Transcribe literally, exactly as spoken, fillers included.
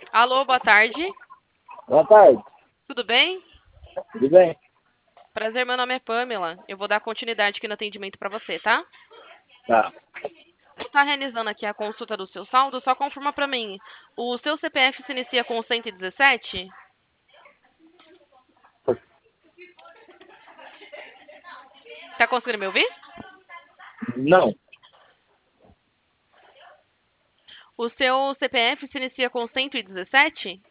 Alô, boa tarde. Boa tarde, Tudo bem? tudo bem? Prazer, meu nome é Pamela. Eu vou dar continuidade aqui no atendimento para você, tá? Tá. Está realizando aqui a consulta do seu saldo, só confirma para mim. O seu C P F se inicia com cento e dezessete? Tá conseguindo me ouvir? Não, O seu C P F se inicia com cento e dezessete?